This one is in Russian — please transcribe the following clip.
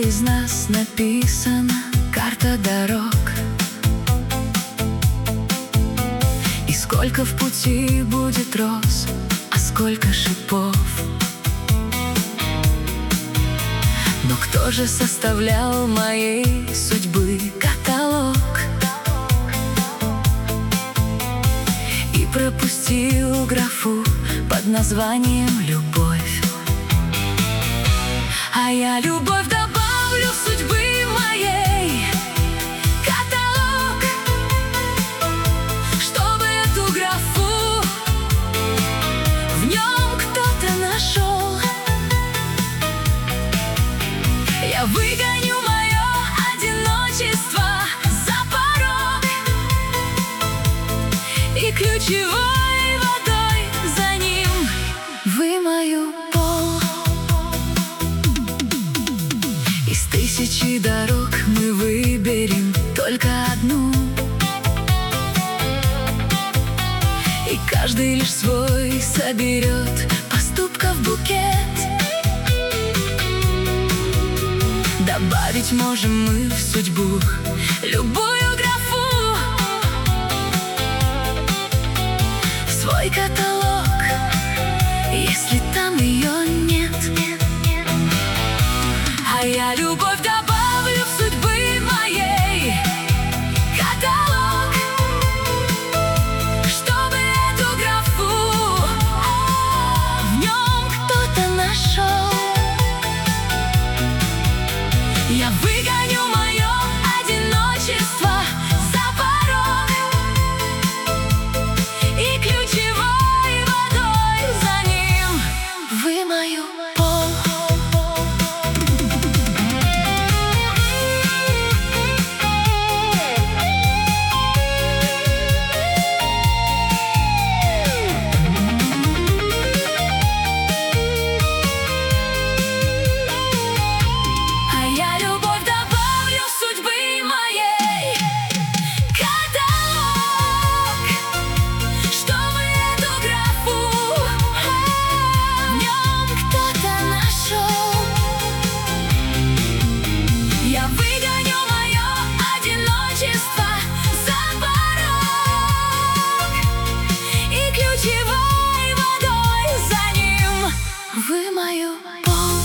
из нас написана карта дорог. И сколько в пути будет роз, а сколько шипов. Но кто же составлял моей судьбы каталог и пропустил графу под названием «Любовь»? А я любовь добавлю в судьбы моей каталог, чтобы эту графу в нем кто-то нашел. Я выгоню мое одиночество за порог и ключевой водой за ним вымою пол. Из тысячи дорог мы выберем только одну, и каждый лишь свой соберет поступков букет. Добавить можем мы в судьбу любую графу в свой каталог, если там ее нет. А я любовь добавлю в судьбы моей каталог, чтобы эту графу в нем кто-то нашел. Я выгоню мое одиночество за порог и ключевой водой за ним вымою пол. Вы мою пол.